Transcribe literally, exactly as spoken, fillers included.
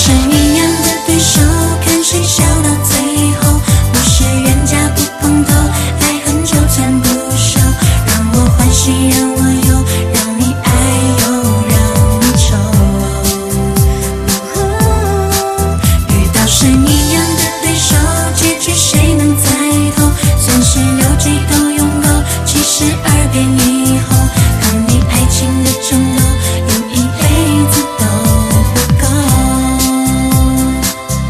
神一样的对手，看谁笑到最后。不是冤家不碰头，爱恨纠缠不休。让我欢喜让我忧，让你爱又让你愁。遇到神一样的对手，结局谁能猜透？算是六记都拥够，七十二变以后，看你爱情的程度。